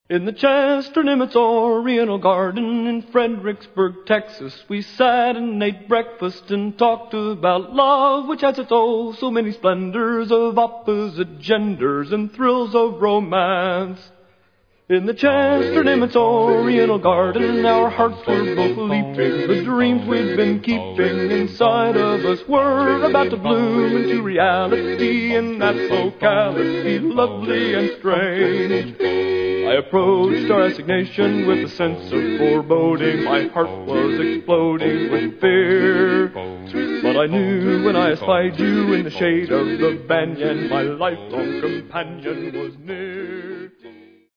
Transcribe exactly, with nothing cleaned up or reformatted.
In the Chester Nimitz Oriental Garden in Fredericksburg, Texas, we sat and ate breakfast and talked about love, which has its oh so many splendors of opposite genders and thrills of romance. In the Chester Nimitz Oriental Garden, our hearts were both leaping. The dreams we'd been keeping inside of us were about to bloom into reality in that locality, lovely and strange. I approached our assignation with a sense of foreboding. My heart was exploding with fear. But I knew when I espied you in the shade of the banyan, my lifelong companion was near.